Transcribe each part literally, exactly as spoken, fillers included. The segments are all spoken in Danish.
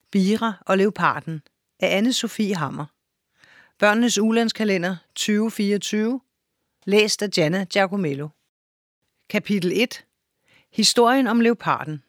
Bira og Leoparden af Anne Sofie Hammer. Børnenes ulandskalender tyve fireogtyve. Læst af Gianna Giacomello. Kapitel et. Historien om leoparden.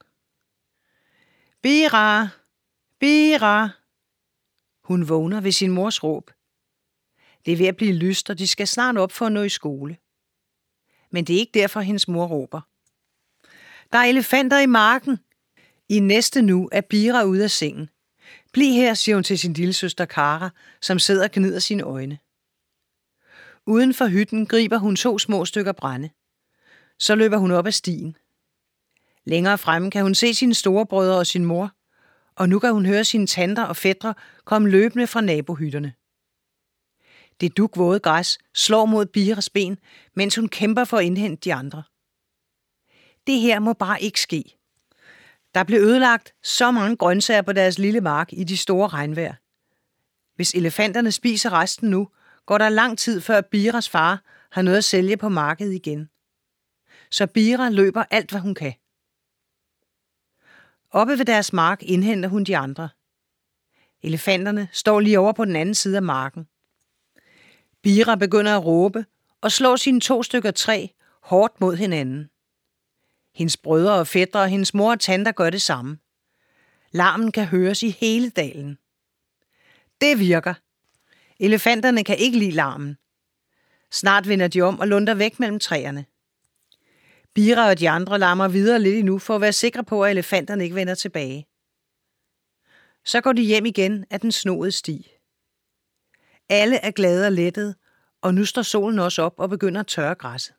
Bira! Bira! Hun vågner ved sin mors råb. Det er ved at blive lyst, og de skal snart op for at nå i skole. Men det er ikke derfor, hendes mor råber. Der er elefanter i marken. I næste nu er Bira ude af sengen. Bliv her, siger hun til sin lillesøster Kara, som sidder og gnider sine øjne. Uden for hytten griber hun to små stykker brænde. Så løber hun op ad stien. Længere fremme kan hun se sine storebrødre og sin mor, og nu kan hun høre sine tanter og fætre komme løbende fra nabohytterne. Det dugvåde græs slår mod Biras ben, mens hun kæmper for at indhente de andre. Det her må bare ikke ske. Der blev ødelagt så mange grøntsager på deres lille mark i de store regnvejr. Hvis elefanterne spiser resten nu, går der lang tid før Biras far har noget at sælge på markedet igen. Så Bira løber alt, hvad hun kan. Oppe ved deres mark indhenter hun de andre. Elefanterne står lige over på den anden side af marken. Bira begynder at råbe og slår sine to stykker træ hårdt mod hinanden. Hendes brødre og fætre og hendes mor og tanter gør det samme. Larmen kan høres i hele dalen. Det virker. Elefanterne kan ikke lide larmen. Snart vender de om og lunder væk mellem træerne. Bira og de andre larmer videre lidt endnu for at være sikre på, at elefanterne ikke vender tilbage. Så går de hjem igen af den snoede sti. Alle er glade og lettede, og nu står solen også op og begynder at tørre græsset.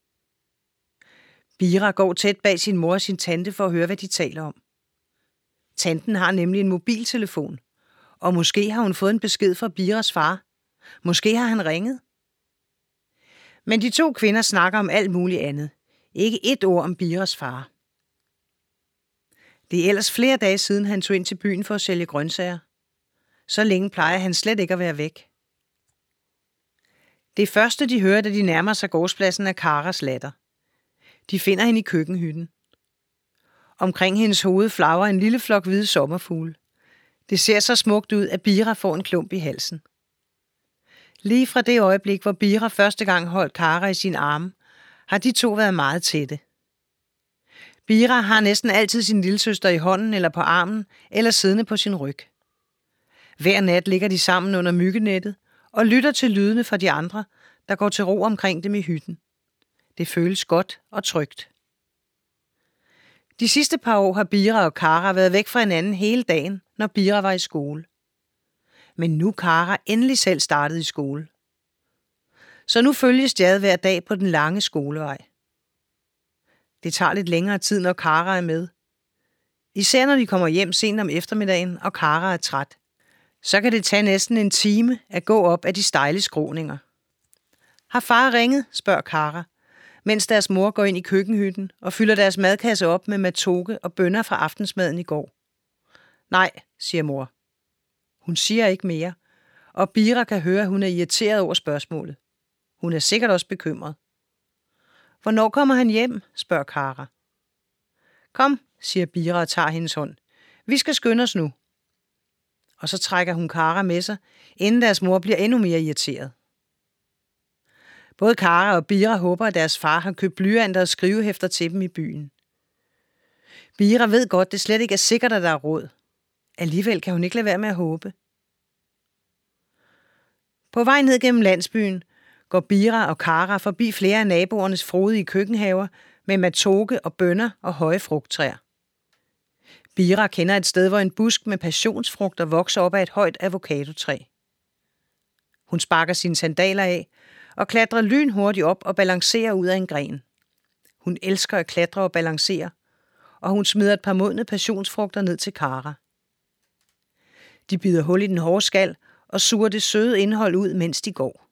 Bira går tæt bag sin mor og sin tante for at høre, hvad de taler om. Tanten har nemlig en mobiltelefon, og måske har hun fået en besked fra Biras far. Måske har han ringet. Men de to kvinder snakker om alt muligt andet. Ikke et ord om Biras far. Det er ellers flere dage siden, han tog ind til byen for at sælge grøntsager. Så længe plejer han slet ikke at være væk. Det første, de hører, da de nærmer sig gårdspladsen, er Karas latter. De finder hende i køkkenhytten. Omkring hendes hoved flagrer en lille flok hvide sommerfugle. Det ser så smukt ud, at Bira får en klump i halsen. Lige fra det øjeblik, hvor Bira første gang holdt Kara i sin arme, har de to været meget tætte. Bira har næsten altid sin lillesøster i hånden eller på armen, eller siddende på sin ryg. Hver nat ligger de sammen under myggenettet og lytter til lydene fra de andre, der går til ro omkring dem i hytten. Det føles godt og trygt. De sidste par år har Bira og Kara været væk fra hinanden hele dagen, når Bira var i skole. Men nu er Kara endelig selv startet i skole. Så nu følges de hver dag på den lange skolevej. Det tager lidt længere tid, når Kara er med. Især når de kommer hjem sent om eftermiddagen, og Kara er træt. Så kan det tage næsten en time at gå op ad de stejle skråninger. Har far ringet, spørger Kara, mens deres mor går ind i køkkenhytten og fylder deres madkasse op med matoke og bønner fra aftensmaden i går. Nej, siger mor. Hun siger ikke mere, og Bira kan høre, at hun er irriteret over spørgsmålet. Hun er sikkert også bekymret. Hvornår kommer han hjem, spørger Kara. Kom, siger Bira og tager hendes hånd. Vi skal skynde os nu. Og så trækker hun Kara med sig, inden deres mor bliver endnu mere irriteret. Både Kara og Bira håber, at deres far har købt blyanter og skrivehæfter til dem i byen. Bira ved godt, det slet ikke er sikkert, at der er råd. Alligevel kan hun ikke lade være med at håbe. På vej ned gennem landsbyen går Bira og Kara forbi flere af naboernes frodige køkkenhaver med matoke og bønner og høje frugttræer. Bira kender et sted, hvor en busk med passionsfrugter vokser op ad et højt avocadotræ. Hun sparker sine sandaler af og klatrer lynhurtigt op og balancerer ud af en gren. Hun elsker at klatre og balancere, og hun smider et par modne passionsfrugter ned til Kara. De bider hul i den hårde skal og suger det søde indhold ud, mens de går.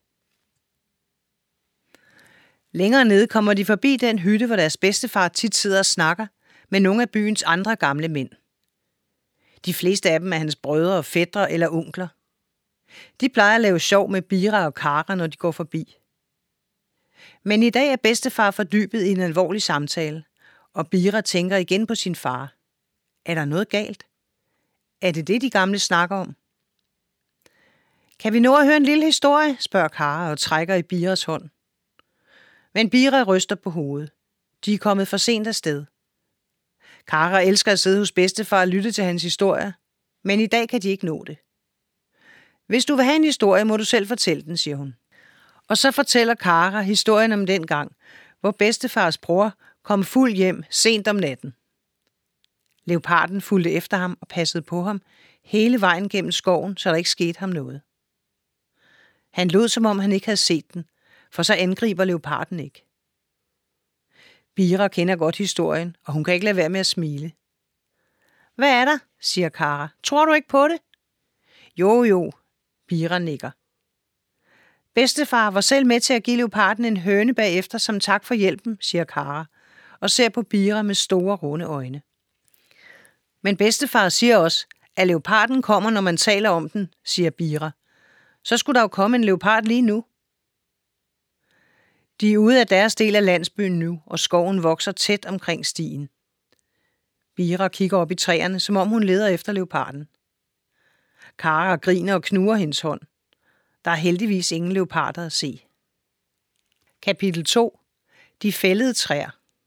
Længere nede kommer de forbi den hytte, hvor deres bedstefar tit sidder og snakker med nogle af byens andre gamle mænd. De fleste af dem er hans brødre og fætre eller onkler. De plejer at lave sjov med Bira og Kara, når de går forbi. Men i dag er bedstefar fordybet i en alvorlig samtale, og Bira tænker igen på sin far. Er der noget galt? Er det det, de gamle snakker om? Kan vi nå at høre en lille historie, spørger Kara og trækker i Biras hånd. Men Bira ryster på hovedet. De er kommet for sent afsted. Kara elsker at sidde hos bedstefar og lytte til hans historier, men i dag kan de ikke nå det. Hvis du vil have en historie, må du selv fortælle den, siger hun. Og så fortæller Kara historien om den gang, hvor bedstefars bror kom fuld hjem sent om natten. Leoparden fulgte efter ham og passede på ham hele vejen gennem skoven, så der ikke skete ham noget. Han lod, som om han ikke havde set den, for så angriber leoparden ikke. Bira kender godt historien, og hun kan ikke lade være med at smile. Hvad er der, siger Kara. Tror du ikke på det? Jo, jo, Bira nikker. Bedstefar var selv med til at give leoparden en høne bagefter som tak for hjælpen, siger Kara, og ser på Bira med store, runde øjne. Men bedstefar siger også, at leoparden kommer, når man taler om den, siger Bira. Så skulle der jo komme en leopard lige nu. De er ude af deres del af landsbyen nu, og skoven vokser tæt omkring stien. Bira kigger op i træerne, som om hun leder efter leoparden. Kara griner og knuger hendes hånd. Der er heldigvis ingen leoparder at se. Kapitel to. De fældede træer.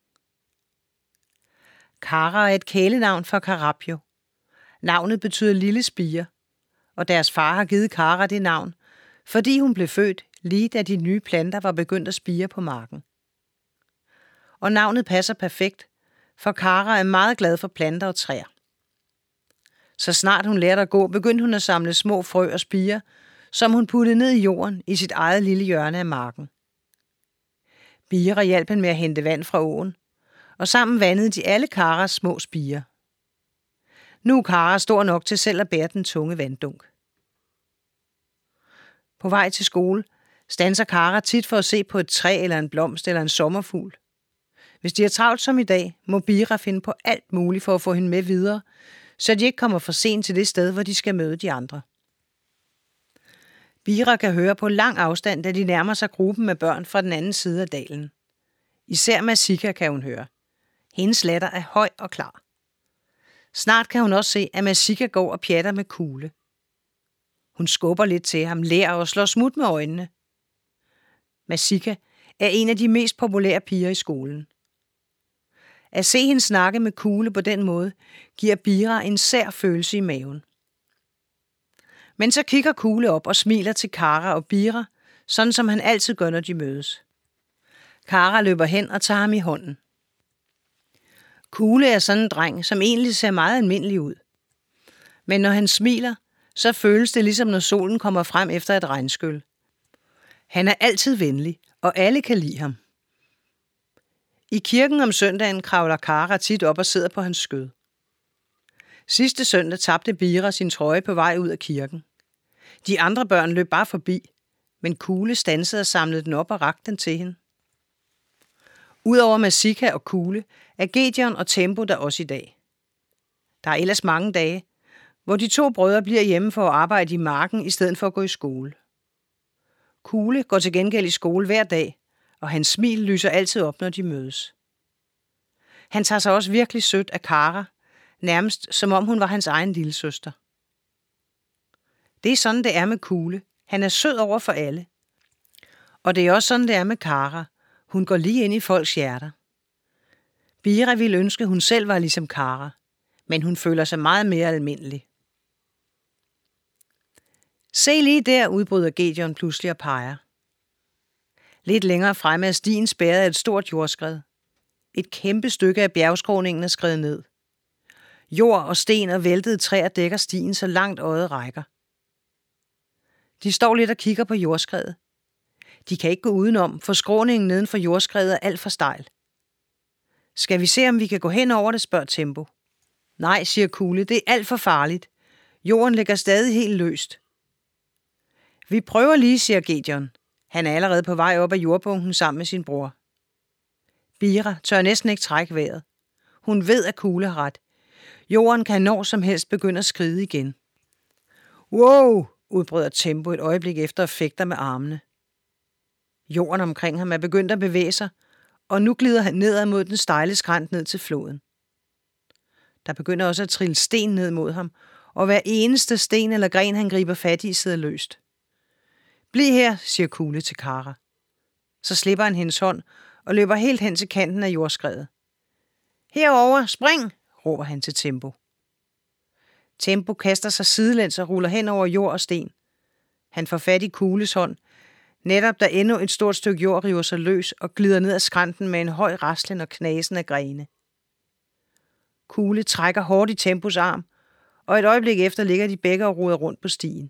Kara er et kælenavn for Carapio. Navnet betyder lille spire, og deres far har givet Kara det navn, fordi hun blev født lige da de nye planter var begyndt at spire på marken. Og navnet passer perfekt, for Kara er meget glad for planter og træer. Så snart hun lærte at gå, begyndte hun at samle små frø og spirer, som hun puttede ned i jorden i sit eget lille hjørne af marken. Bira hjalp hende med at hente vand fra åen, og sammen vandede de alle Karas små spirer. Nu er Kara stor nok til selv at bære den tunge vanddunk. På vej til skole standser Kara tit for at se på et træ eller en blomst eller en sommerfugl. Hvis de er travlt som i dag, må Bira finde på alt muligt for at få hende med videre, så de ikke kommer for sent til det sted, hvor de skal møde de andre. Bira kan høre på lang afstand, da de nærmer sig gruppen med børn fra den anden side af dalen. Især Masika kan hun høre. Hendes latter er høj og klar. Snart kan hun også se, at Masika går og pjatter med Kugle. Hun skubber lidt til ham, ler og slår smut med øjnene. Masika er en af de mest populære piger i skolen. At se hende snakke med Kugle på den måde, giver Bira en sær følelse i maven. Men så kigger Kugle op og smiler til Kara og Bira, sådan som han altid gør, når de mødes. Kara løber hen og tager ham i hånden. Kugle er sådan en dreng, som egentlig ser meget almindelig ud. Men når han smiler, så føles det ligesom når solen kommer frem efter et regnskyl. Han er altid venlig, og alle kan lide ham. I kirken om søndagen kravler Kara tit op og sidder på hans skød. Sidste søndag tabte Bira sin trøje på vej ud af kirken. De andre børn løb bare forbi, men Kugle standsede og samlede den op og rakte den til hende. Udover Masika og Kugle er Gedeon og Tempo der også i dag. Der er ellers mange dage, hvor de to brødre bliver hjemme for at arbejde i marken i stedet for at gå i skole. Kugle går til gengæld i skole hver dag, og hans smil lyser altid op, når de mødes. Han tager sig også virkelig sødt af Kara, nærmest som om hun var hans egen lillesøster. Det er sådan, det er med Kugle. Han er sød over for alle. Og det er også sådan, det er med Kara. Hun går lige ind i folks hjerter. Bira ville ønske, hun selv var ligesom Kara, men hun føler sig meget mere almindelig. Se lige der, udbryder Gedeon pludselig og peger. Lidt længere fremme er stien spærret af et stort jordskred. Et kæmpe stykke af bjergskråningen er skredet ned. Jord og sten og væltede træer dækker stien, så langt øjet rækker. De står lidt og kigger på jordskredet. De kan ikke gå udenom, for skråningen neden for jordskredet er alt for stejl. Skal vi se, om vi kan gå hen over det, spørger Tempo. Nej, siger Kugle, det er alt for farligt. Jorden ligger stadig helt løst. Vi prøver lige, siger Gedeon. Han er allerede på vej op ad jordbunken sammen med sin bror. Bira tør næsten ikke trække vejret. Hun ved, at Kugle har ret. Jorden kan når som helst begynde at skride igen. Wow, udbryder Tempo et øjeblik efter og fægter med armene. Jorden omkring ham er begyndt at bevæge sig, og nu glider han nedad mod den stejle skrænt ned til floden. Der begynder også at trille sten ned mod ham, og hver eneste sten eller gren, han griber fat i, sidder løst. Bliv her, siger Kugle til Kara. Så slipper han hendes hånd og løber helt hen til kanten af jordskredet. Herover, spring, råber han til Tempo. Tempo kaster sig sidelæns og ruller hen over jord og sten. Han får fat i Kugles hånd, netop da endnu et stort stykke jord river sig løs og glider ned ad skrænten med en høj raslen og knasen af grene. Kugle trækker hårdt i Tempos arm, og et øjeblik efter ligger de begge og roder rundt på stien.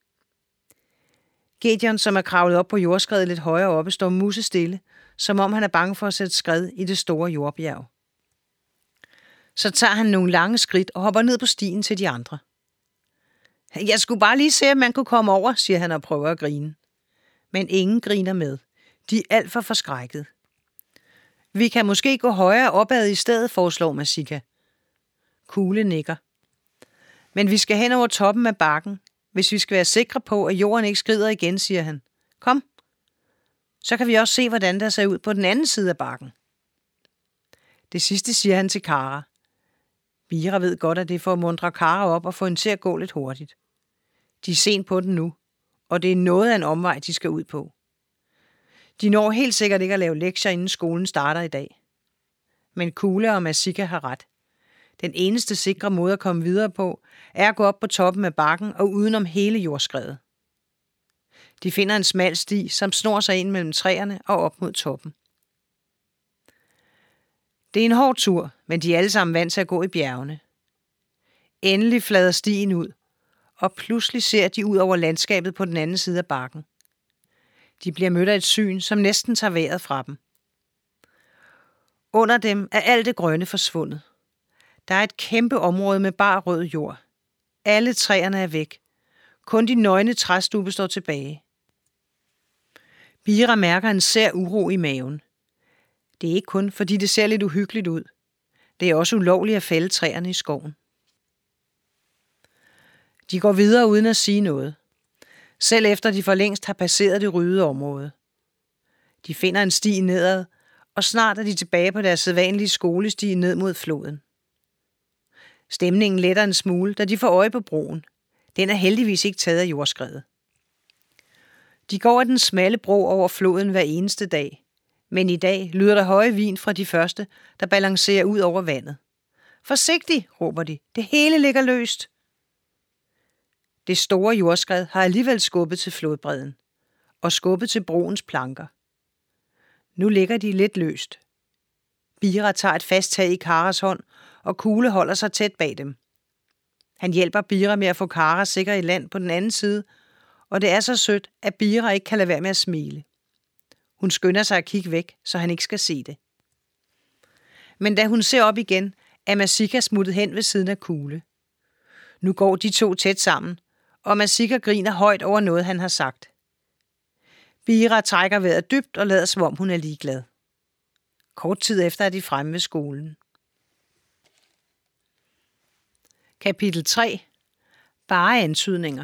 Gedeon, som er kravlet op på jordskredet lidt højere oppe, står musestille, som om han er bange for at sætte skred i det store jordbjerg. Så tager han nogle lange skridt og hopper ned på stien til de andre. Jeg skulle bare lige se, om man kunne komme over, siger han og prøver at grine. Men ingen griner med. De er alt for forskrækket. Vi kan måske gå højere opad i stedet, foreslår Masika. Kugle nikker. Men vi skal hen over toppen af bakken, hvis vi skal være sikre på, at jorden ikke skrider igen, siger han. Kom. Så kan vi også se, hvordan der ser ud på den anden side af bakken. Det sidste siger han til Kara. Bira ved godt, at det får at muntre Kara op og få hende til at gå lidt hurtigt. De er sent på den nu, og det er noget af en omvej, de skal ud på. De når helt sikkert ikke at lave lektier, inden skolen starter i dag. Men Kugle og Masika har ret. Den eneste sikre måde at komme videre på, er at gå op på toppen af bakken og udenom hele jordskredet. De finder en smal sti, som snor sig ind mellem træerne og op mod toppen. Det er en hård tur, men de er alle sammen vant til at gå i bjergene. Endelig flader stien ud, og pludselig ser de ud over landskabet på den anden side af bakken. De bliver mødt af et syn, som næsten tager vejret fra dem. Under dem er alt det grønne forsvundet. Der er et kæmpe område med bar rød jord. Alle træerne er væk. Kun de nøgne træstubbe står tilbage. Bira mærker en sær uro i maven. Det er ikke kun, fordi det ser lidt uhyggeligt ud. Det er også ulovligt at fælde træerne i skoven. De går videre uden at sige noget. Selv efter de for længst har passeret det ryddede område. De finder en sti nedad, og snart er de tilbage på deres sædvanlige skolesti ned mod floden. Stemningen letter en smule, da de får øje på broen. Den er heldigvis ikke taget af jordskredet. De går af den smalle bro over floden hver eneste dag, men i dag lyder der høje vin fra de første, der balancerer ud over vandet. Forsigtig, råber de. Det hele ligger løst. Det store jordskred har alligevel skubbet til flodbredden og skubbet til broens planker. Nu ligger de lidt løst. Bira tager et fast tag i Karas hånd, og Kugle holder sig tæt bag dem. Han hjælper Bira med at få Kara sikker i land på den anden side, og det er så sødt, at Bira ikke kan lade være med at smile. Hun skynder sig at kigge væk, så han ikke skal se det. Men da hun ser op igen, er Masika smuttet hen ved siden af Kugle. Nu går de to tæt sammen, og Masika griner højt over noget, han har sagt. Bira trækker vejret dybt og lader som om hun er ligeglad. Kort tid efter er de fremme ved skolen. Kapitel tre. Bare antydninger.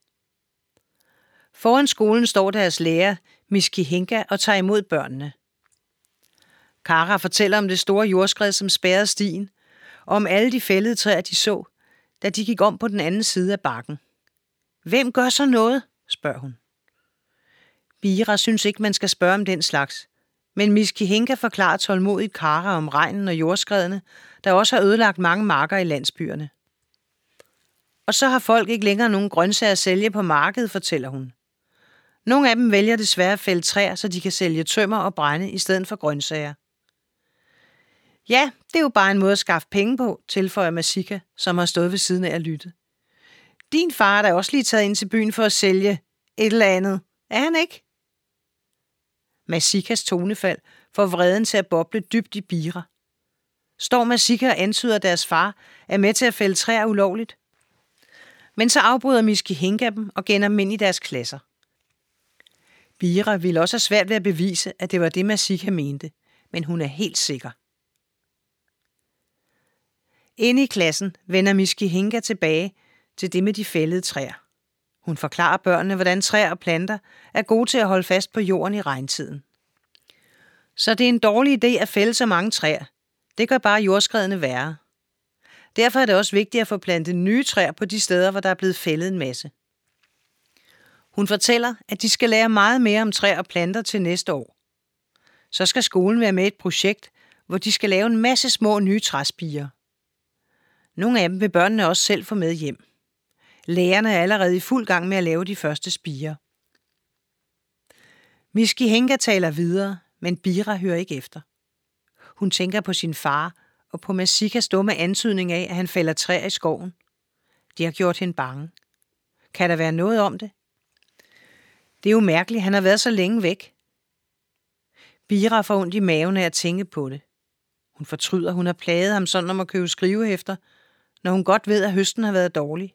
Foran skolen står deres lærer, Miskihinka, og tager imod børnene. Kara fortæller om det store jordskred, som spærrede stien, og om alle de fældede træer, de så, da de gik om på den anden side af bakken. Hvem gør så noget? Spørger hun. Bira synes ikke, man skal spørge om den slags, men Miskihinka forklarer tålmodigt Kara om regnen og jordskredene, der også har ødelagt mange marker i landsbyerne. Og så har folk ikke længere nogen grøntsager at sælge på markedet, fortæller hun. Nogle af dem vælger desværre at fælde træer, så de kan sælge tømmer og brænde i stedet for grøntsager. Ja, det er jo bare en måde at skaffe penge på, tilføjer Masika, som har stået ved siden af at lytte. Din far er da også lige taget ind til byen for at sælge et eller andet. Er han ikke? Masikas tonefald får vreden til at boble dybt i Bira. Står Masika og antyder, at deres far er med til at fælde træer ulovligt? Men så afbryder Miskihinka dem og gænder dem ind i deres klasser. Bira ville også have svært ved at bevise, at det var det, Masika mente, men hun er helt sikker. Inde i klassen vender Miskihinka tilbage til det med de fældede træer. Hun forklarer børnene, hvordan træer og planter er gode til at holde fast på jorden i regntiden. Så det er en dårlig idé at fælde så mange træer. Det gør bare jordskredene værre. Derfor er det også vigtigt at få plantet nye træer på de steder, hvor der er blevet fældet en masse. Hun fortæller, at de skal lære meget mere om træer og planter til næste år. Så skal skolen være med i et projekt, hvor de skal lave en masse små nye træspirer. Nogle af dem vil børnene også selv få med hjem. Lærerne er allerede i fuld gang med at lave de første spirer. Miski Henga taler videre, men Bira hører ikke efter. Hun tænker på sin far og på Masikas dumme antydning af, at han fælder træer i skoven. Det har gjort hende bange. Kan der være noget om det? Det er jo mærkeligt, han har været så længe væk. Bira får ondt i maven af at tænke på det. Hun fortryder, hun har plaget ham sådan om at købe skrivehæfter, når hun godt ved, at høsten har været dårlig.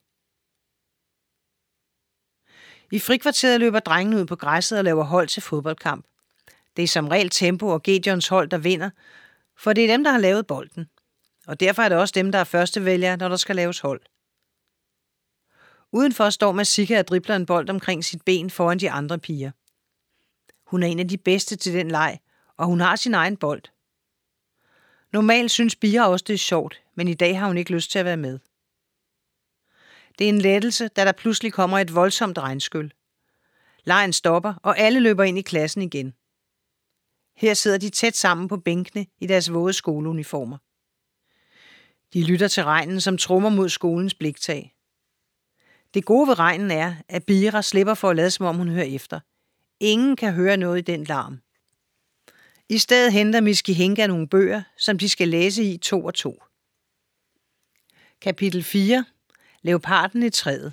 I frikvarteret løber drengene ud på græsset og laver hold til fodboldkamp. Det er som regel Tempo og Gideons hold, der vinder, for det er dem, der har lavet bolden. Og derfor er det også dem, der er førstevælgere, når der skal laves hold. Udenfor står Masika og dribler en bold omkring sit ben foran de andre piger. Hun er en af de bedste til den leg, og hun har sin egen bold. Normalt synes Bira også, det er sjovt, men i dag har hun ikke lyst til at være med. Det er en lettelse, da der pludselig kommer et voldsomt regnskyl. Legen stopper, og alle løber ind i klassen igen. Her sidder de tæt sammen på bænkene i deres våde skoleuniformer. De lytter til regnen, som trummer mod skolens bliktag. Det gode ved regnen er, at Bira slipper for at lade, som om hun hører efter. Ingen kan høre noget i den larm. I stedet henter Miski Henga nogle bøger, som de skal læse i to og to. Kapitel fire. Leoparden i træet.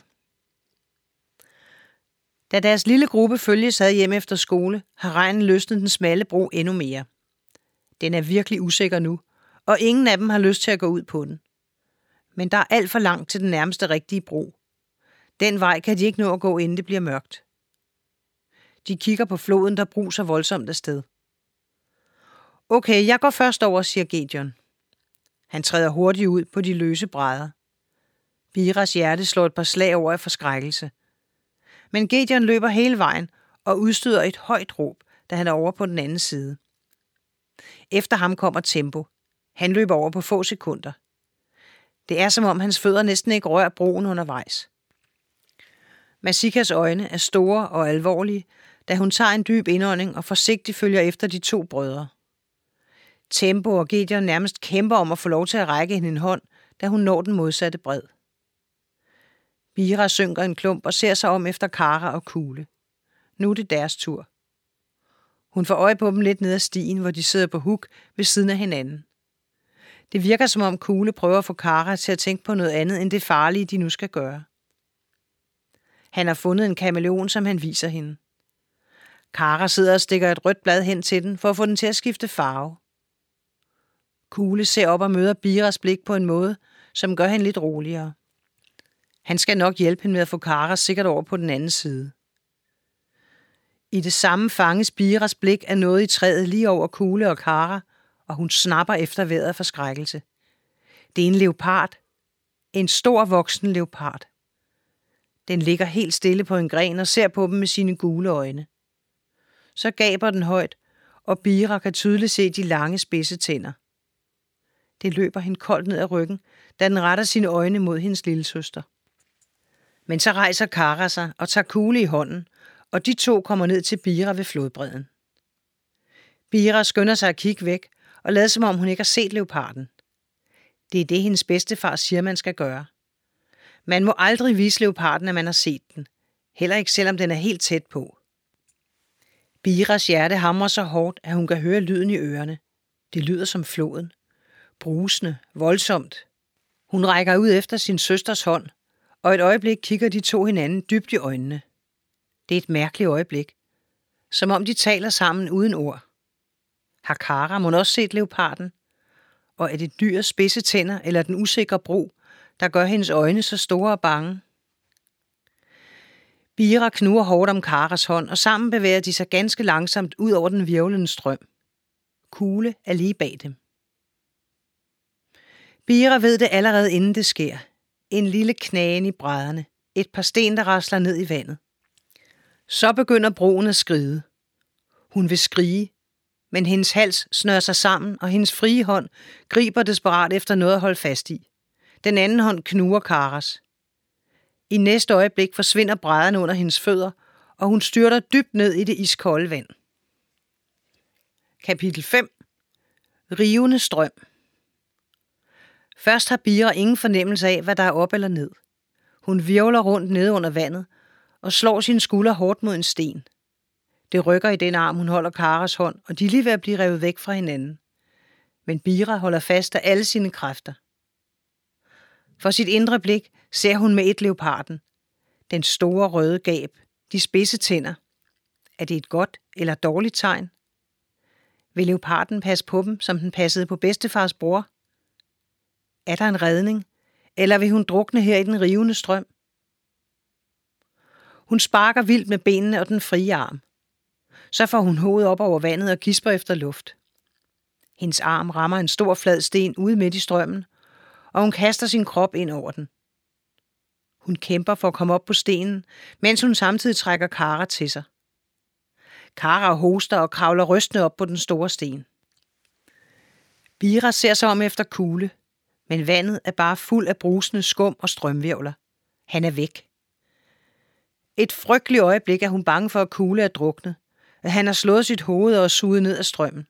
Da deres lille gruppe følges ad hjem efter skole, har regnen løsnet den smalle bro endnu mere. Den er virkelig usikker nu, og ingen af dem har lyst til at gå ud på den. Men der er alt for langt til den nærmeste rigtige bro. Den vej kan de ikke nå at gå, inden det bliver mørkt. De kigger på floden, der bruser voldsomt afsted. Okay, jeg går først over, siger Gideon. Han træder hurtigt ud på de løse brædder. Biras hjerte slår et par slag over af forskrækkelse. Men Gideon løber hele vejen og udstøder et højt råb, da han er over på den anden side. Efter ham kommer Tempo. Han løber over på få sekunder. Det er som om hans fødder næsten ikke rører broen undervejs. Masikas øjne er store og alvorlige, da hun tager en dyb indånding og forsigtigt følger efter de to brødre. Tempo og Gideon nærmest kæmper om at få lov til at række hende en hånd, da hun når den modsatte bred. Bira synker en klump og ser sig om efter Kara og Kugle. Nu er det deres tur. Hun får øje på dem lidt ned ad stien, hvor de sidder på huk ved siden af hinanden. Det virker som om Kugle prøver at få Kara til at tænke på noget andet end det farlige, de nu skal gøre. Han har fundet en kameleon, som han viser hende. Kara sidder og stikker et rødt blad hen til den, for at få den til at skifte farve. Kugle ser op og møder Biras blik på en måde, som gør hende lidt roligere. Han skal nok hjælpe hende med at få Kara sikkert over på den anden side. I det samme fanges Biras blik af noget i træet lige over Kugle og Kara, og hun snapper efter vejret af forskrækkelse. Det er en leopard. En stor voksen leopard. Den ligger helt stille på en gren og ser på dem med sine gule øjne. Så gaber den højt, og Bira kan tydeligt se de lange spidse tænder. Det løber hende koldt ned ad ryggen, da den retter sine øjne mod hendes lillesøster. Men så rejser Kara sig og tager Kugle i hånden, og de to kommer ned til Bira ved flodbredden. Bira skynder sig at kigge væk og lader som om hun ikke har set leoparden. Det er det, hendes bedstefar siger, man skal gøre. Man må aldrig vise leoparden, at man har set den, heller ikke selvom den er helt tæt på. Biras hjerte hamrer så hårdt, at hun kan høre lyden i ørerne. Det lyder som floden. Brusende, voldsomt. Hun rækker ud efter sin søsters hånd, og et øjeblik kigger de to hinanden dybt i øjnene. Det er et mærkeligt øjeblik. Som om de taler sammen uden ord. Har Kara mon også set leoparden? Og er det dyrs spidse tænder eller den usikre bro, der gør hendes øjne så store og bange? Bira knurrer hårdt om Karas hånd, og sammen bevæger de sig ganske langsomt ud over den hvirvlende strøm. Kugle er lige bag dem. Bira ved det allerede inden det sker. En lille knagen i brædderne. Et par sten, der rasler ned i vandet. Så begynder broen at skride. Hun vil skrige, men hendes hals snører sig sammen, og hendes frie hånd griber desperat efter noget at holde fast i. Den anden hånd knuger Karas. I næste øjeblik forsvinder brædderne under hendes fødder, og hun styrter dybt ned i det iskolde vand. Kapitel fem. Rivende strøm. Først har Bira ingen fornemmelse af, hvad der er op eller ned. Hun hvirvler rundt nede under vandet og slår sine skulder hårdt mod en sten. Det rykker i den arm, hun holder Karas hånd, og de er lige ved at blive revet væk fra hinanden. Men Bira holder fast af alle sine kræfter. For sit indre blik ser hun med et leoparden. Den store røde gab, de spidse tænder. Er det et godt eller dårligt tegn? Vil leoparden passe på dem, som den passede på bedstefars bror? Er der en redning, eller vil hun drukne her i den rivende strøm? Hun sparker vildt med benene og den frie arm. Så får hun hovedet op over vandet og gisper efter luft. Hendes arm rammer en stor flad sten ude midt i strømmen, og hun kaster sin krop ind over den. Hun kæmper for at komme op på stenen, mens hun samtidig trækker Kara til sig. Kara hoster og kravler rystende op på den store sten. Bira ser sig om efter Kugle, men vandet er bare fuld af brusende skum og strømvirvler. Han er væk. Et frygteligt øjeblik er hun bange for, at Kugle er druknet, at han har slået sit hoved og suget ned af strømmen.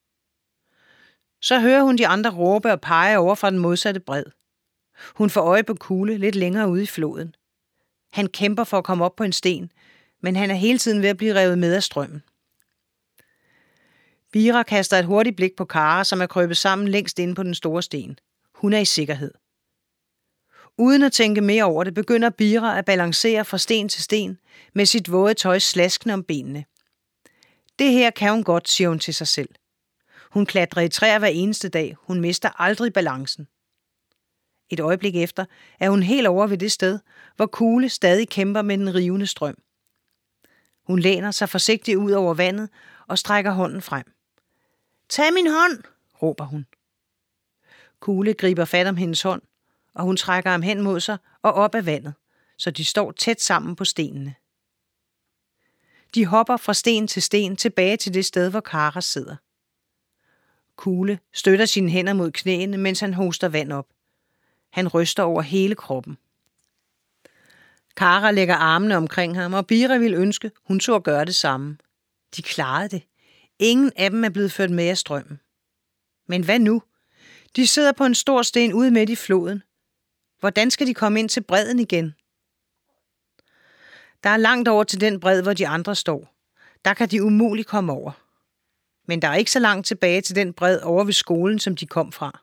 Så hører hun de andre råbe og pege over fra den modsatte bred. Hun får øje på Kugle lidt længere ude i floden. Han kæmper for at komme op på en sten, men han er hele tiden ved at blive revet med af strømmen. Bira kaster et hurtigt blik på Kara, som er krøbet sammen længst inde på den store sten. Hun er i sikkerhed. Uden at tænke mere over det, begynder Bira at balancere fra sten til sten med sit våde tøj slaskende om benene. Det her kan hun godt, siger hun til sig selv. Hun klatrer i træer hver eneste dag. Hun mister aldrig balancen. Et øjeblik efter er hun helt over ved det sted, hvor Kugle stadig kæmper med den rivende strøm. Hun læner sig forsigtigt ud over vandet og strækker hånden frem. Tag min hånd, råber hun. Kugle griber fat om hendes hånd, og hun trækker ham hen mod sig og op af vandet, så de står tæt sammen på stenene. De hopper fra sten til sten tilbage til det sted, hvor Kara sidder. Kugle støtter sine hænder mod knæene, mens han hoster vand op. Han ryster over hele kroppen. Kara lægger armene omkring ham, og Bira vil ønske, hun så at gøre det samme. De klarede det. Ingen af dem er blevet ført med af strømmen. Men hvad nu? De sidder på en stor sten ude midt i floden. Hvordan skal de komme ind til bredden igen? Der er langt over til den bred, hvor de andre står. Der kan de umuligt komme over. Men der er ikke så langt tilbage til den bred over ved skolen, som de kom fra.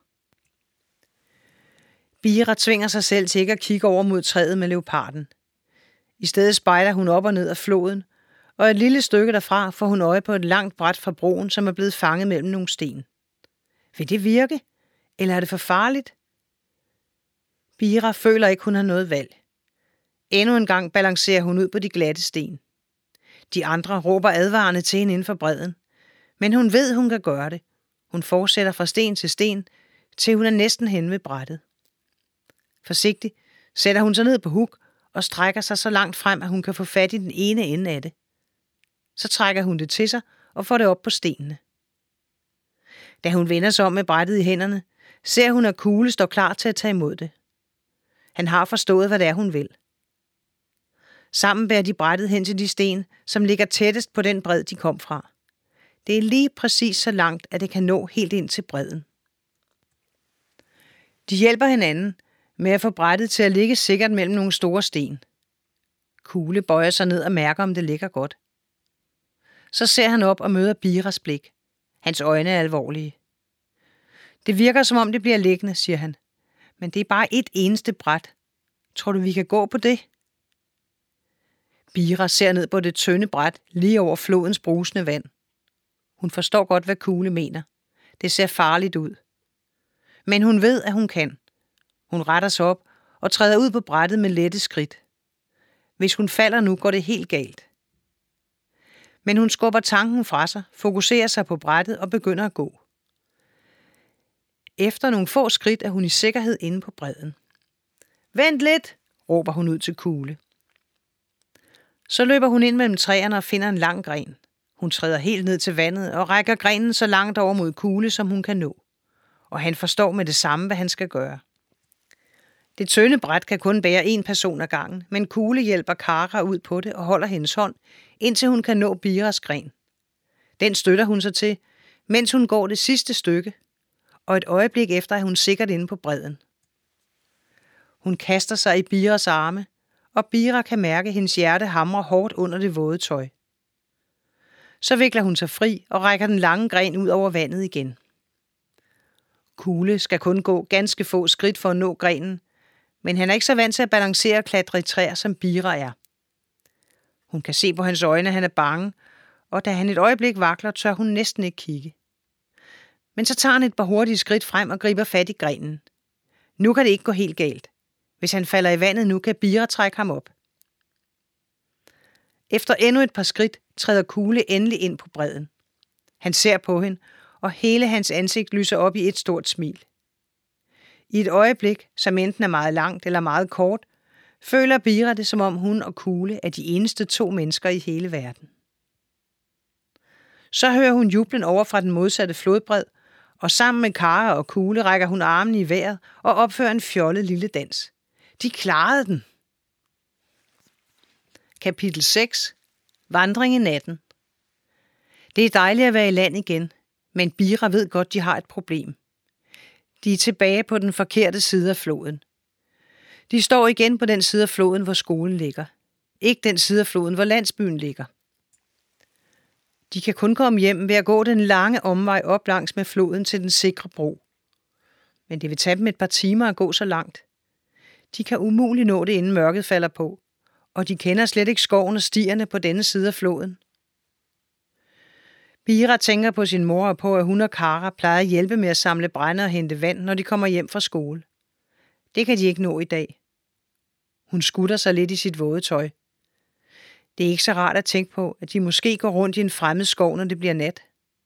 Bira tvinger sig selv til ikke at kigge over mod træet med leoparden. I stedet spejder hun op og ned af floden, og et lille stykke derfra får hun øje på et langt bræt fra broen, som er blevet fanget mellem nogle sten. Vil det virke? Eller er det for farligt? Bira føler ikke, hun har noget valg. Endnu en gang balancerer hun ud på de glatte sten. De andre råber advarende til hende inden for bredden, men hun ved, hun kan gøre det. Hun fortsætter fra sten til sten, til hun er næsten hen ved brættet. Forsigtigt sætter hun sig ned på huk og strækker sig så langt frem, at hun kan få fat i den ene ende af det. Så trækker hun det til sig og får det op på stenene. Da hun vender sig om med brættet i hænderne, ser hun, at Kugle står klar til at tage imod det. Han har forstået, hvad det er, hun vil. Sammen bærer de brættet hen til de sten, som ligger tættest på den bred, de kom fra. Det er lige præcis så langt, at det kan nå helt ind til bredden. De hjælper hinanden med at få brættet til at ligge sikkert mellem nogle store sten. Kugle bøjer sig ned og mærker, om det ligger godt. Så ser han op og møder Biras blik. Hans øjne er alvorlige. Det virker, som om det bliver liggende, siger han. Men det er bare et eneste bræt. Tror du, vi kan gå på det? Bira ser ned på det tynde bræt lige over flodens brusende vand. Hun forstår godt, hvad Kugle mener. Det ser farligt ud. Men hun ved, at hun kan. Hun retter sig op og træder ud på brættet med lette skridt. Hvis hun falder nu, går det helt galt. Men hun skubber tanken fra sig, fokuserer sig på brættet og begynder at gå. Efter nogle få skridt er hun i sikkerhed inde på bredden. Vent lidt, råber hun ud til Kugle. Så løber hun ind mellem træerne og finder en lang gren. Hun træder helt ned til vandet og rækker grenen så langt over mod Kugle, som hun kan nå. Og han forstår med det samme, hvad han skal gøre. Det tynde bræt kan kun bære en person ad gangen, men Kugle hjælper Kara ud på det og holder hendes hånd, indtil hun kan nå Biras gren. Den støtter hun sig til, mens hun går det sidste stykke, og et øjeblik efter er hun sikkert inde på bredden. Hun kaster sig i Biras arme, og Bira kan mærke, at hendes hjerte hamrer hårdt under det våde tøj. Så vikler hun sig fri og rækker den lange gren ud over vandet igen. Kugle skal kun gå ganske få skridt for at nå grenen, men han er ikke så vant til at balancere og klatre i træer, som Bira er. Hun kan se på hans øjne, at han er bange, og da han et øjeblik vakler, tør hun næsten ikke kigge. Men så tager han et par hurtige skridt frem og griber fat i grenen. Nu kan det ikke gå helt galt. Hvis han falder i vandet nu, kan Bira trække ham op. Efter endnu et par skridt træder Kugle endelig ind på bredden. Han ser på hende, og hele hans ansigt lyser op i et stort smil. I et øjeblik, som enten er meget langt eller meget kort, føler Bira det, som om hun og Kugle er de eneste to mennesker i hele verden. Så hører hun jublen over fra den modsatte flodbred, og sammen med Kara og Kugle rækker hun armene i vejret og opfører en fjollet lille dans. De klarede den! Kapitel seks. Vandring i natten. Det er dejligt at være i land igen, men Bira ved godt, de har et problem. De er tilbage på den forkerte side af floden. De står igen på den side af floden, hvor skolen ligger. Ikke den side af floden, hvor landsbyen ligger. De kan kun komme hjem ved at gå den lange omvej op langs med floden til den sikre bro. Men det vil tage dem et par timer at gå så langt. De kan umuligt nå det, inden mørket falder på, og de kender slet ikke skoven og stierne på denne side af floden. Bira tænker på sin mor og på, at hun og Kara plejer at hjælpe med at samle brænde og hente vand, når de kommer hjem fra skole. Det kan de ikke nå i dag. Hun skutter sig lidt i sit våde tøj. Det er ikke så rart at tænke på, at de måske går rundt i en fremmed skov, når det bliver nat.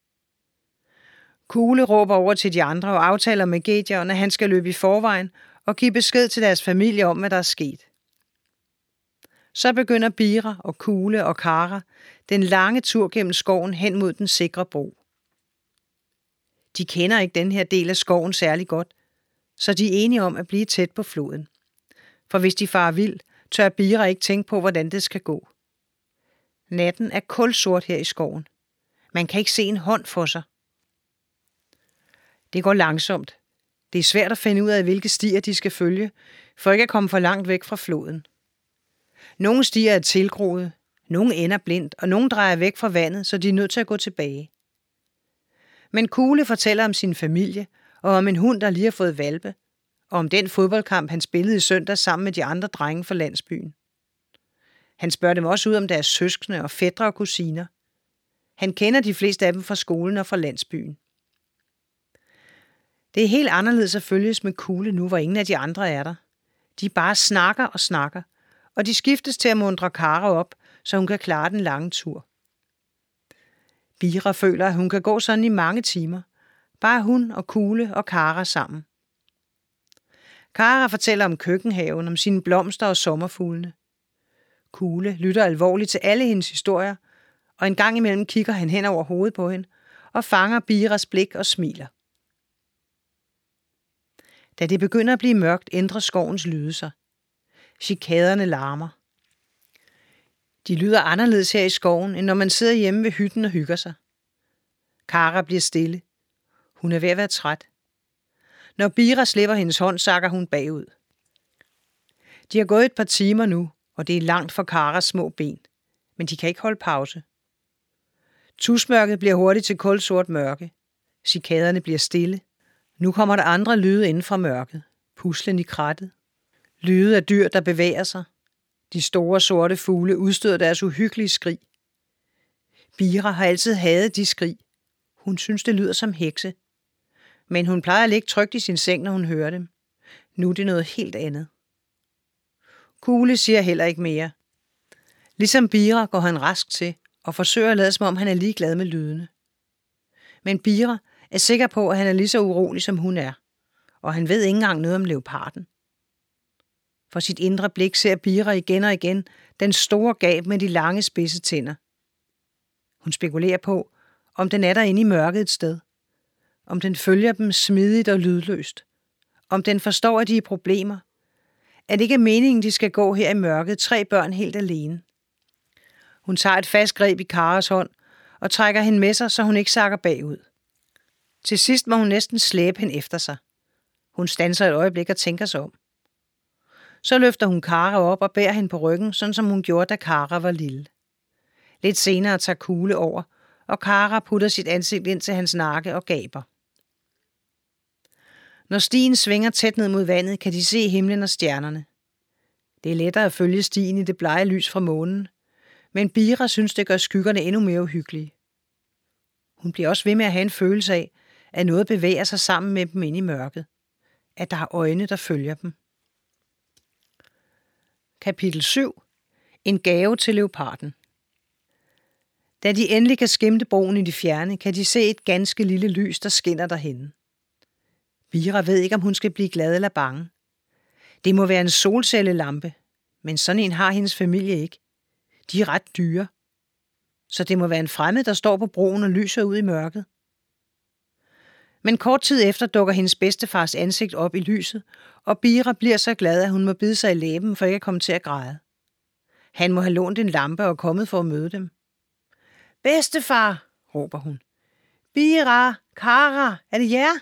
Kugle råber over til de andre og aftaler med Gedion, at han skal løbe i forvejen og give besked til deres familie om, hvad der er sket. Så begynder Bira og Kugle og Kara den lange tur gennem skoven hen mod den sikre bro. De kender ikke den her del af skoven særlig godt, så de er enige om at blive tæt på floden. For hvis de farer vild, tør Bira ikke tænke på, hvordan det skal gå. Natten er kulsort her i skoven. Man kan ikke se en hånd for sig. Det går langsomt. Det er svært at finde ud af, hvilke stier de skal følge, for ikke at komme for langt væk fra floden. Nogle stier er tilgroede, nogle ender blindt, og nogle drejer væk fra vandet, så de er nødt til at gå tilbage. Men Kugle fortæller om sin familie, og om en hund, der lige har fået hvalpe, og om den fodboldkamp, han spillede i søndag sammen med de andre drenge fra landsbyen. Han spørger dem også ud om deres søskende og fætre og kusiner. Han kender de fleste af dem fra skolen og fra landsbyen. Det er helt anderledes at følges med Kugle nu, hvor ingen af de andre er der. De bare snakker og snakker, og de skiftes til at muntre Kara op, så hun kan klare den lange tur. Bira føler, at hun kan gå sådan i mange timer. Bare hun og Kugle og Kara sammen. Kara fortæller om køkkenhaven, om sine blomster og sommerfuglene. Kugle lytter alvorligt til alle hendes historier, og en gang imellem kigger han hen over hovedet på hende og fanger Biras blik og smiler. Da det begynder at blive mørkt, ændrer skovens lyde sig. Cikaderne larmer. De lyder anderledes her i skoven, end når man sidder hjemme ved hytten og hygger sig. Kara bliver stille. Hun er ved at være træt. Når Bira slipper hendes hånd, sakker hun bagud. De har gået et par timer nu, og det er langt for Karas små ben, men de kan ikke holde pause. Tusmørket bliver hurtigt til kulsort mørke. Cikaderne bliver stille. Nu kommer der andre lyde inden fra mørket. Puslen i krattet. Lyde af dyr, der bevæger sig. De store sorte fugle udstøder deres uhyggelige skrig. Bira har altid hadet de skrig. Hun synes, det lyder som hekse. Men hun plejer at ligge trygt i sin seng, når hun hører dem. Nu er det noget helt andet. Kugle siger heller ikke mere. Ligesom Bira går han rask til og forsøger at lade som om han er ligeglad med lydene. Men Bira er sikker på, at han er lige så urolig, som hun er, og han ved ikke engang noget om leoparden. For sit indre blik ser Bira igen og igen den store gab med de lange spidse tænder. Hun spekulerer på, om den er derinde i mørket et sted. Om den følger dem smidigt og lydløst. Om den forstår, at de er problemer. at det ikke er meningen, de skal gå her i mørket, tre børn helt alene. Hun tager et fast greb i Karas hånd og trækker hende med sig, så hun ikke sakker bagud. Til sidst må hun næsten slæbe hende efter sig. Hun standser et øjeblik og tænker sig om. Så løfter hun Kara op og bærer hende på ryggen, sådan som hun gjorde, da Kara var lille. Lidt senere tager Kugle over, og Kara putter sit ansigt ind til hans nakke og gaber. Når stien svinger tæt ned mod vandet, kan de se himlen og stjernerne. Det er lettere at følge stien i det blege lys fra månen, men Bira synes, det gør skyggerne endnu mere uhyggelige. Hun bliver også ved med at have en følelse af, at noget bevæger sig sammen med dem inde i mørket. At der er øjne, der følger dem. Kapitel syv. En gave til leoparden. Da de endelig kan skimte broen i det fjerne, kan de se et ganske lille lys, der skinner derhenne. Bira ved ikke, om hun skal blive glad eller bange. Det må være en solcellelampe, men sådan en har hendes familie ikke. De er ret dyre. Så det må være en fremmed, der står på broen og lyser ud i mørket. Men kort tid efter dukker hendes bedstefars ansigt op i lyset, og Bira bliver så glad, at hun må bide sig i læben for ikke at komme til at græde. Han må have lånt en lampe og kommet for at møde dem. Bedstefar, råber hun. Bira, Kara, er det jer?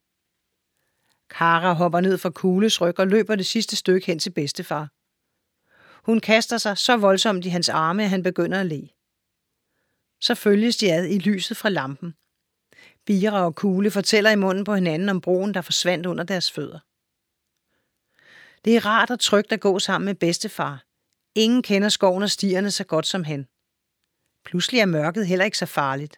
Kara hopper ned fra Kugles ryg og løber det sidste stykke hen til bedstefar. Hun kaster sig så voldsomt i hans arme, at han begynder at le. Så følges de ad i lyset fra lampen. Bira og Kugle fortæller i munden på hinanden om broen, der forsvandt under deres fødder. Det er rart og trygt at gå sammen med bedstefar. Ingen kender skoven og stierne så godt som han. Pludselig er mørket heller ikke så farligt.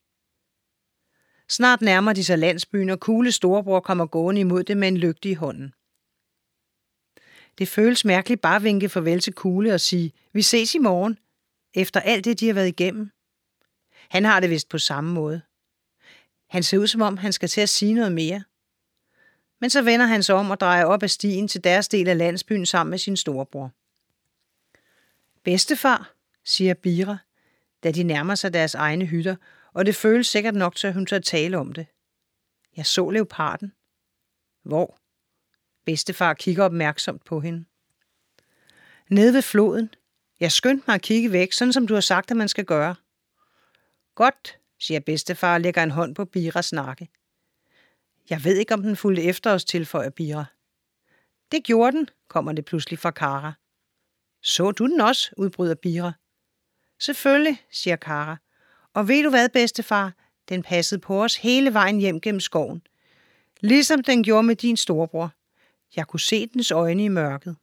Snart nærmer de sig landsbyen, og Kugles storebror kommer gående imod det med en lygte i hånden. Det føles mærkeligt bare at vinke farvel til Kugle og sige, vi ses i morgen, efter alt det, de har været igennem. Han har det vist på samme måde. Han ser ud, som om han skal til at sige noget mere. Men så vender han sig om og drejer op ad stien til deres del af landsbyen sammen med sin storebror. Bedstefar, siger Bira, da de nærmer sig deres egne hytter, og det føles sikkert nok til, at hun tør tale om det. Jeg så leoparden. Hvor? Bedstefar kigger opmærksomt på hende. Nede ved floden. Jeg skyndte mig at kigge væk, sådan som du har sagt, at man skal gøre. Godt, siger bedstefar og lægger en hånd på Biras nakke. Jeg ved ikke, om den fulgte efter os, tilføjer Bira. Det gjorde den, kommer det pludselig fra Kara. Så du den også, udbryder Bira. Selvfølgelig, siger Kara. Og ved du hvad, bedstefar? Den passede på os hele vejen hjem gennem skoven. Ligesom den gjorde med din storebror. Jeg kunne se dens øjne i mørket.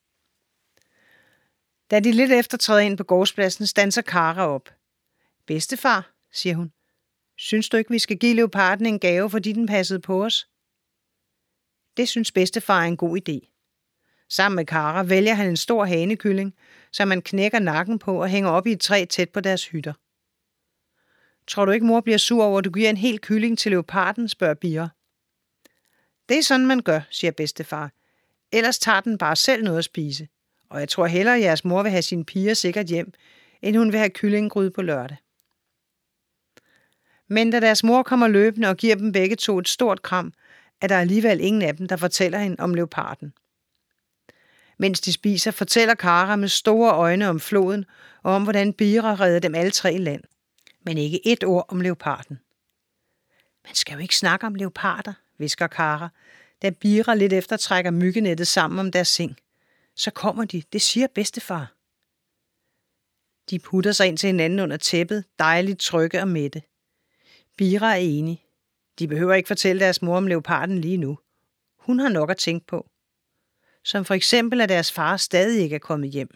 Da de lidt efter træder ind på gårdspladsen, standser Kara op. Bedstefar, siger hun. Synes du ikke, vi skal give leoparden en gave, fordi den passede på os? Det synes bedstefar er en god idé. Sammen med Kara vælger han en stor hanekylling, som man knækker nakken på og hænger op i et træ tæt på deres hytter. Tror du ikke, mor bliver sur over, at du giver en hel kylling til leoparden, spørger Bira. Det er sådan, man gør, siger bedstefar. Ellers tager den bare selv noget at spise. Og jeg tror hellere, at jeres mor vil have sine piger sikkert hjem, end hun vil have kyllinggryde på lørdag. Men da deres mor kommer løbende og giver dem begge to et stort kram, er der alligevel ingen af dem, der fortæller hende om leoparden. Mens de spiser, fortæller Kara med store øjne om floden og om, hvordan Bira redder dem alle tre i land. Men ikke et ord om leoparden. Man skal jo ikke snakke om leoparder, hvisker Kara, da Bira lidt efter trækker myggenettet sammen om deres seng. Så kommer de, det siger bedstefar. De putter sig ind til hinanden under tæppet, dejligt trygge og mætte. Bira er enig. De behøver ikke fortælle deres mor om leoparden lige nu. Hun har nok at tænke på. Som for eksempel, at deres far stadig ikke er kommet hjem.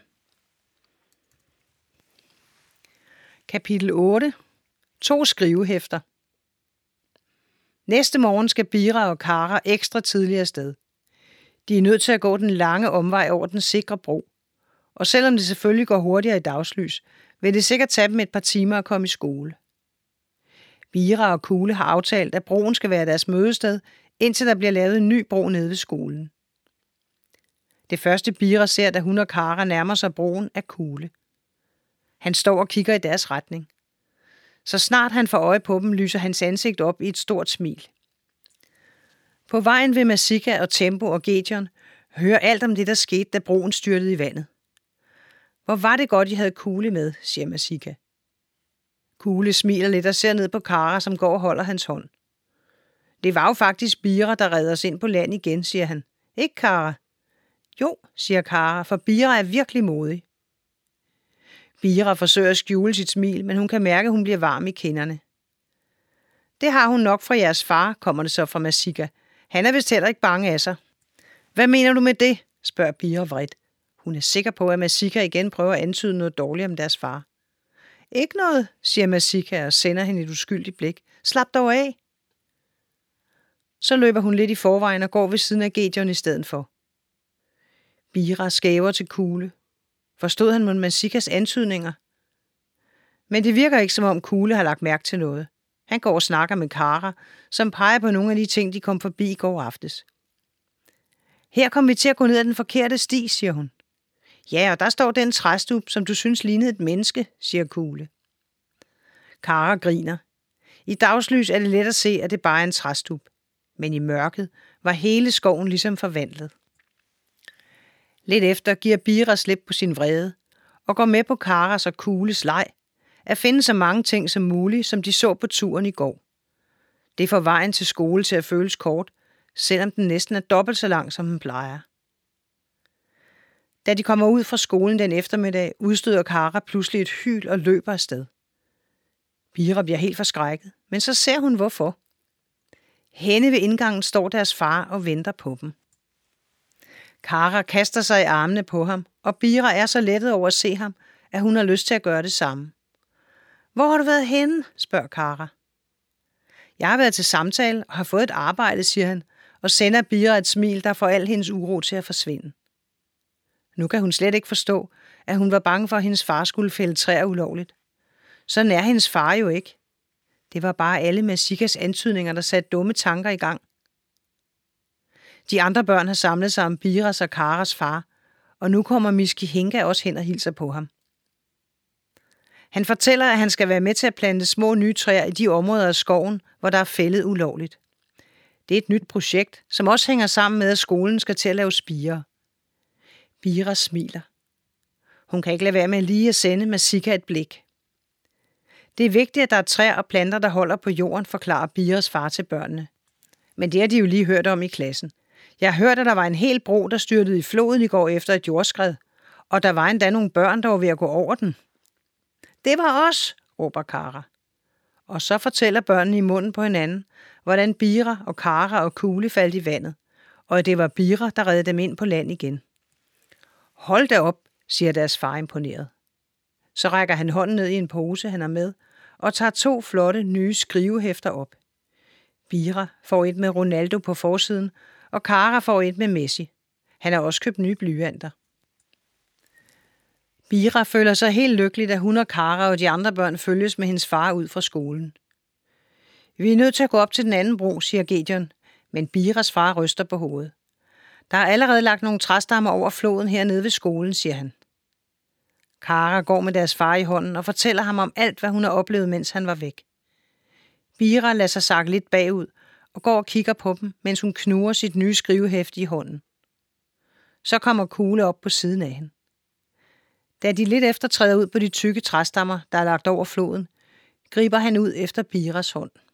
Kapitel otte. To skrivehæfter. Næste morgen skal Bira og Kara ekstra tidligere afsted. De er nødt til at gå den lange omvej over den sikre bro. Og selvom det selvfølgelig går hurtigere i dagslys, vil det sikkert tage dem et par timer at komme i skole. Bira og Kugle har aftalt, at broen skal være deres mødested, indtil der bliver lavet en ny bro nede ved skolen. Det første Bira ser, da hun og Kara nærmer sig broen, er Kugle. Han står og kigger i deres retning. Så snart han får øje på dem, lyser hans ansigt op i et stort smil. På vejen ved Masika og Tempo og Gedion Hører alt om det, der skete, da broen styrtede i vandet. Hvor var det godt, I havde Kugle med, siger Masika. Kugle smiler lidt og ser ned på Kara, som går og holder hans hånd. Det var jo faktisk Bira, der redder os ind på land igen, siger han. Ikke, Kara? Jo, siger Kara, for Bira er virkelig modig. Bira forsøger at skjule sit smil, men hun kan mærke, at hun bliver varm i kinderne. Det har hun nok fra jeres far, kommer det så fra Masika. Han er vist heller ikke bange af sig. Hvad mener du med det? Spørger Bira vredt. Hun er sikker på, at Masika igen prøver at antyde noget dårligt om deres far. Ikke noget, siger Masika og sender hende et uskyldigt blik. Slap dog af. Så løber hun lidt i forvejen og går ved siden af Gideon i stedet for. Bira skæver til Kugle. Forstod han mod Masikas antydninger? Men det virker ikke, som om Kugle har lagt mærke til noget. Han går og snakker med Kara, som peger på nogle af de ting, de kom forbi i går aftes. Her kom vi til at gå ned ad den forkerte sti, siger hun. Ja, og der står den træstup, som du synes lignede et menneske, siger Kugle. Kara griner. I dagslys er det let at se, at det bare er en træstup. Men i mørket var hele skoven ligesom forvandlet. Lidt efter giver Bira slip på sin vrede og går med på Karas og Kugles leg at finde så mange ting som muligt, som de så på turen i går. Det får vejen til skole til at føles kort, selvom den næsten er dobbelt så lang, som den plejer. Da de kommer ud fra skolen den eftermiddag, udstøder Kara pludselig et hyl og løber afsted. Bira bliver helt forskrækket, men så ser hun hvorfor. Henne ved indgangen står deres far og venter på dem. Kara kaster sig i armene på ham, og Bira er så lettet over at se ham, at hun har lyst til at gøre det samme. Hvor har du været henne? Spørger Kara. Jeg har været til samtale og har fået et arbejde, siger han, og sender Bira et smil, der får al hendes uro til at forsvinde. Nu kan hun slet ikke forstå, at hun var bange for, at hendes far skulle fælde træer ulovligt. Sådan er hendes far jo ikke. Det var bare alle Masikas antydninger, der satte dumme tanker i gang. De andre børn har samlet sig om Biras og Karas far, og nu kommer Miski Hinga også hen og hilser på ham. Han fortæller, at han skal være med til at plante små nye træer i de områder af skoven, hvor der er fældet ulovligt. Det er et nyt projekt, som også hænger sammen med, at skolen skal til at lave spirer. Bira smiler. Hun kan ikke lade være med lige at sende Masika et blik. Det er vigtigt, at der er træer og planter, der holder på jorden, forklarer Biras far til børnene. Men det har de jo lige hørt om i klassen. Jeg har hørt, at der var en hel bro, der styrtede i floden i går efter et jordskred, og der var endda nogle børn, der var ved at gå over den. Det var os, råber Kara. Og så fortæller børnene i munden på hinanden, hvordan Bira og Kara og Kugle faldt i vandet, og at det var Bira, der reddede dem ind på land igen. Hold da op, siger deres far imponeret. Så rækker han hånden ned i en pose, han har med, og tager to flotte nye skrivehæfter op. Bira får et med Ronaldo på forsiden, og Kara får et med Messi. Han har også købt nye blyanter. Bira føler sig helt lykkelig, da hun og Kara og de andre børn følges med hendes far ud fra skolen. Vi er nødt til at gå op til den anden bro, siger Gideon, men Biras far ryster på hovedet. Der er allerede lagt nogle træstammer over floden hernede ved skolen, siger han. Kara går med deres far i hånden og fortæller ham om alt, hvad hun har oplevet, mens han var væk. Bira lader sig sakke lidt bagud og går og kigger på dem, mens hun knurrer sit nye skrivehæfte i hånden. Så kommer Kugle op på siden af hende. Da de lidt efter træder ud på de tykke træstammer, der er lagt over floden, griber han ud efter Biras hånd.